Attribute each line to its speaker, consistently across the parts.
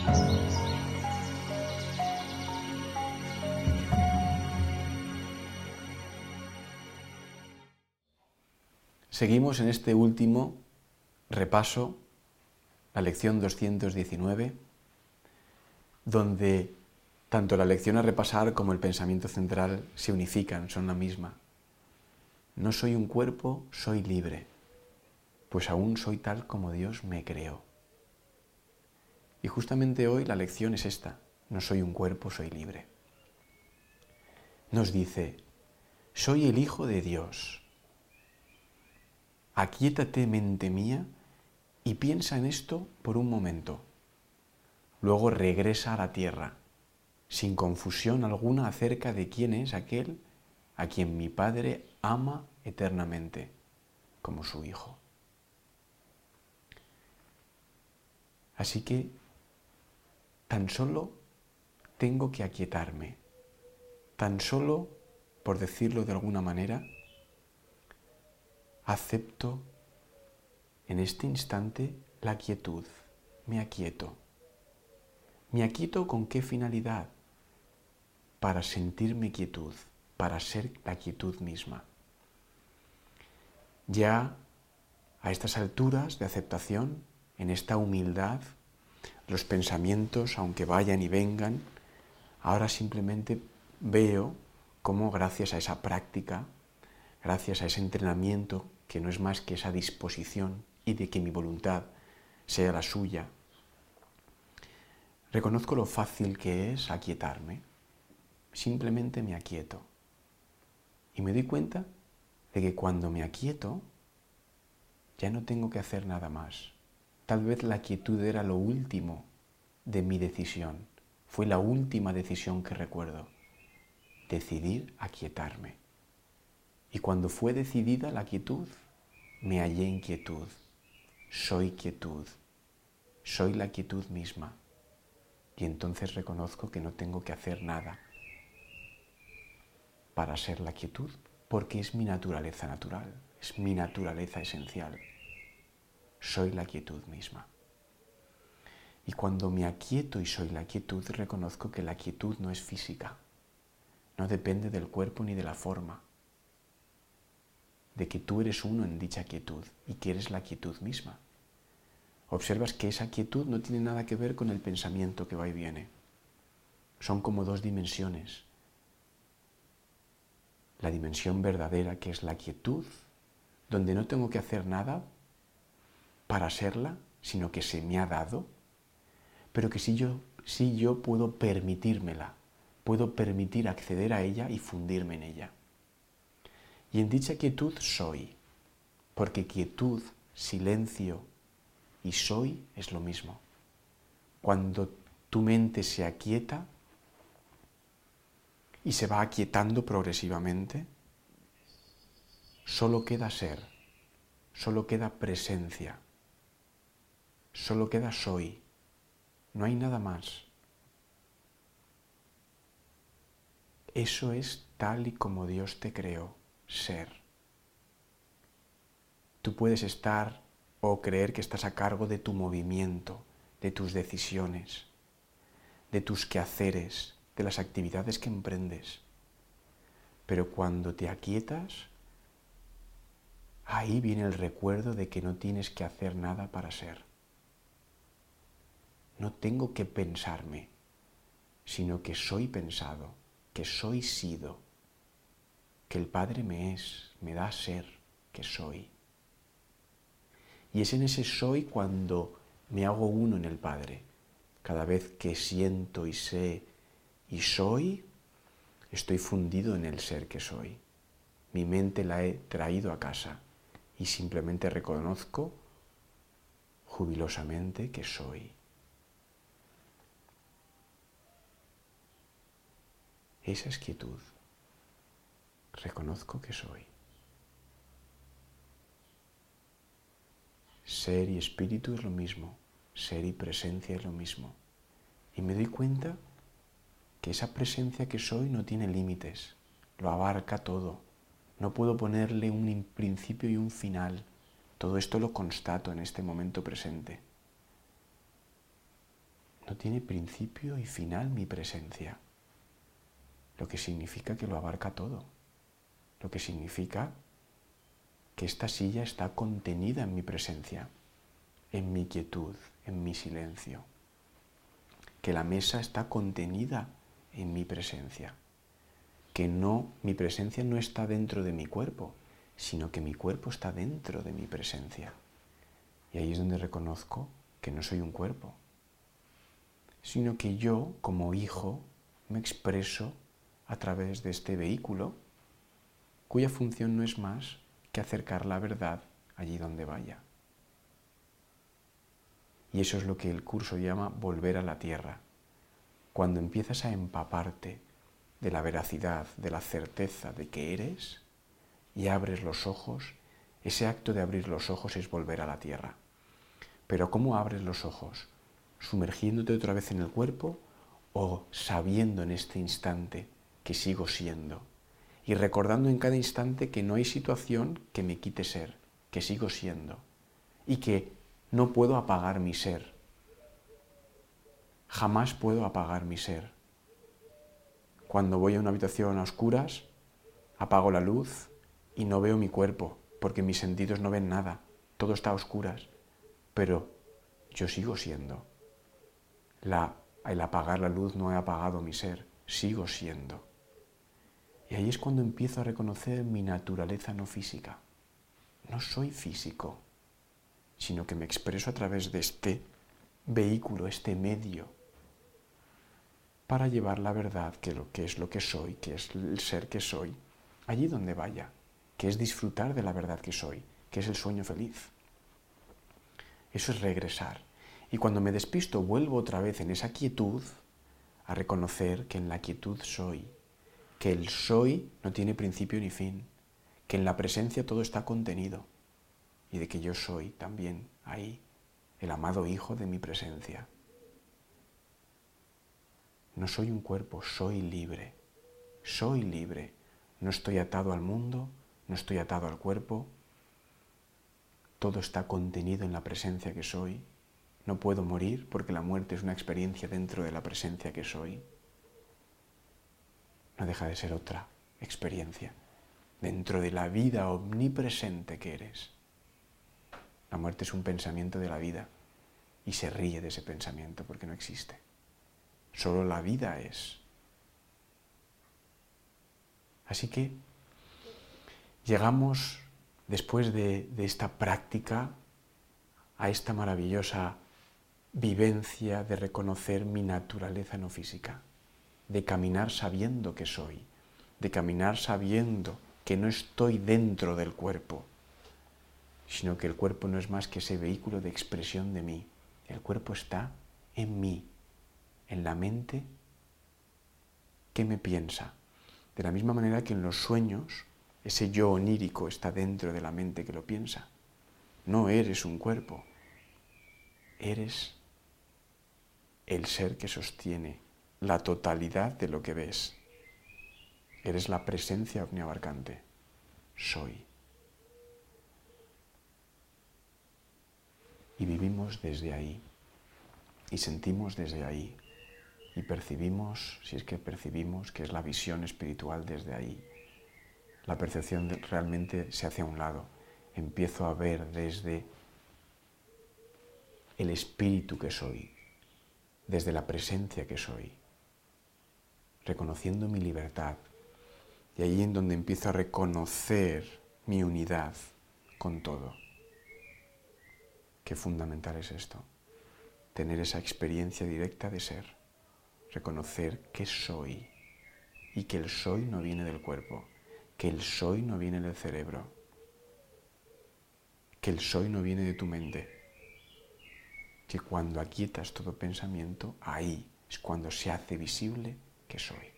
Speaker 1: Seguimos en este último repaso, la lección 219, donde tanto la lección a repasar como el pensamiento central se unifican, son la misma. No soy un cuerpo, soy libre, pues aún soy tal como Dios me creó. Y justamente hoy la lección es esta, no soy un cuerpo, soy libre. Nos dice, soy el Hijo de Dios. Aquíétate, mente mía, y piensa en esto por un momento. Luego regresa a la tierra, sin confusión alguna acerca de quién es aquel a quien mi Padre ama eternamente, como su Hijo. Así que tan solo tengo que aquietarme, tan solo, por decirlo de alguna manera, acepto en este instante la quietud, me aquieto. ¿Me aquieto con qué finalidad? Para sentirme quietud, para ser la quietud misma. Ya a estas alturas de aceptación, en esta humildad, los pensamientos, aunque vayan y vengan, ahora simplemente veo cómo gracias a esa práctica, gracias a ese entrenamiento, que no es más que esa disposición y de que mi voluntad sea la suya, reconozco lo fácil que es aquietarme. Simplemente me aquieto. Y me doy cuenta de que cuando me aquieto, ya no tengo que hacer nada más. Tal vez la quietud era lo último de mi decisión. Fue la última decisión que recuerdo. Decidir aquietarme. Y cuando fue decidida la quietud, me hallé en quietud. Soy quietud. Soy la quietud misma. Y entonces reconozco que no tengo que hacer nada para ser la quietud, porque es mi naturaleza natural, es mi naturaleza esencial. Soy la quietud misma. Y cuando me aquieto y soy la quietud, reconozco que la quietud no es física, no depende del cuerpo ni de la forma, de que tú eres uno en dicha quietud y que eres la quietud misma. Observas que esa quietud no tiene nada que ver con el pensamiento que va y viene. Son como dos dimensiones. La dimensión verdadera, que es la quietud, donde no tengo que hacer nada para serla, sino que se me ha dado, pero que sí yo puedo permitírmela, puedo permitir acceder a ella y fundirme en ella. Y en dicha quietud soy, porque quietud, silencio y soy es lo mismo. Cuando tu mente se aquieta y se va aquietando progresivamente, solo queda ser, solo queda presencia, solo queda soy. No hay nada más. Eso es tal y como Dios te creó, ser. Tú puedes estar o creer que estás a cargo de tu movimiento, de tus decisiones, de tus quehaceres, de las actividades que emprendes. Pero cuando te aquietas, ahí viene el recuerdo de que no tienes que hacer nada para ser. No tengo que pensarme, sino que soy pensado, que soy sido, que el Padre me es, me da ser, que soy. Y es en ese soy cuando me hago uno en el Padre. Cada vez que siento y sé y soy, estoy fundido en el ser que soy. Mi mente la he traído a casa y simplemente reconozco jubilosamente que soy. Esa es quietud. Reconozco que soy. Ser y espíritu es lo mismo. Ser y presencia es lo mismo. Y me doy cuenta que esa presencia que soy no tiene límites. Lo abarca todo. No puedo ponerle un principio y un final. Todo esto lo constato en este momento presente. No tiene principio y final mi presencia, lo que significa que lo abarca todo, lo que significa que esta silla está contenida en mi presencia, en mi quietud, en mi silencio, que la mesa está contenida en mi presencia, que mi presencia no está dentro de mi cuerpo, sino que mi cuerpo está dentro de mi presencia. Y ahí es donde reconozco que no soy un cuerpo, sino que yo, como hijo, me expreso a través de este vehículo, cuya función no es más que acercar la verdad allí donde vaya. Y eso es lo que el curso llama volver a la tierra. Cuando empiezas a empaparte de la veracidad, de la certeza de que eres, y abres los ojos, ese acto de abrir los ojos es volver a la tierra. Pero ¿cómo abres los ojos? ¿Sumergiéndote otra vez en el cuerpo o sabiendo en este instante que sigo siendo? Y recordando en cada instante que no hay situación que me quite ser, que sigo siendo y que no puedo apagar mi ser. Jamás puedo apagar mi ser. Cuando voy a una habitación a oscuras, apago la luz y no veo mi cuerpo, porque mis sentidos no ven nada, todo está a oscuras, pero yo sigo siendo. El apagar la luz no ha apagado mi ser, sigo siendo. Y ahí es cuando empiezo a reconocer mi naturaleza no física. No soy físico, sino que me expreso a través de este vehículo, este medio, para llevar la verdad, que es lo que soy, que es el ser que soy, allí donde vaya, que es disfrutar de la verdad que soy, que es el sueño feliz. Eso es regresar. Y cuando me despisto, vuelvo otra vez en esa quietud a reconocer que en la quietud soy, que el soy no tiene principio ni fin, que en la presencia todo está contenido y de que yo soy también ahí, el amado hijo de mi presencia. No soy un cuerpo, soy libre, no estoy atado al mundo, no estoy atado al cuerpo, todo está contenido en la presencia que soy. No puedo morir porque la muerte es una experiencia dentro de la presencia que soy. No deja de ser otra experiencia dentro de la vida omnipresente que eres. La muerte es un pensamiento de la vida y se ríe de ese pensamiento porque no existe. Solo la vida es. Así que llegamos, después de esta práctica, a esta maravillosa vivencia de reconocer mi naturaleza no física, de caminar sabiendo que soy, de caminar sabiendo que no estoy dentro del cuerpo, sino que el cuerpo no es más que ese vehículo de expresión de mí. El cuerpo está en mí, en la mente que me piensa. De la misma manera que en los sueños, ese yo onírico está dentro de la mente que lo piensa. No eres un cuerpo, eres el ser que sostiene la totalidad de lo que ves. Eres la presencia omniabarcante. Soy. Y vivimos desde ahí. Y sentimos desde ahí. Y percibimos, si es que percibimos, que es la visión espiritual desde ahí. La percepción realmente se hace a un lado. Empiezo a ver desde el espíritu que soy, desde la presencia que soy, reconociendo mi libertad. Y ahí en donde empiezo a reconocer mi unidad con todo. Qué fundamental es esto, tener esa experiencia directa de ser, reconocer que soy y que el soy no viene del cuerpo, que el soy no viene del cerebro, que el soy no viene de tu mente, que cuando aquietas todo pensamiento, ahí es cuando se hace visible que soy.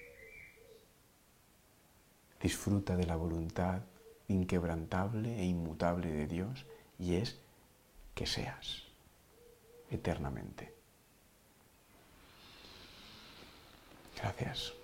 Speaker 1: Disfruta de la voluntad inquebrantable e inmutable de Dios y es que seas eternamente. Gracias.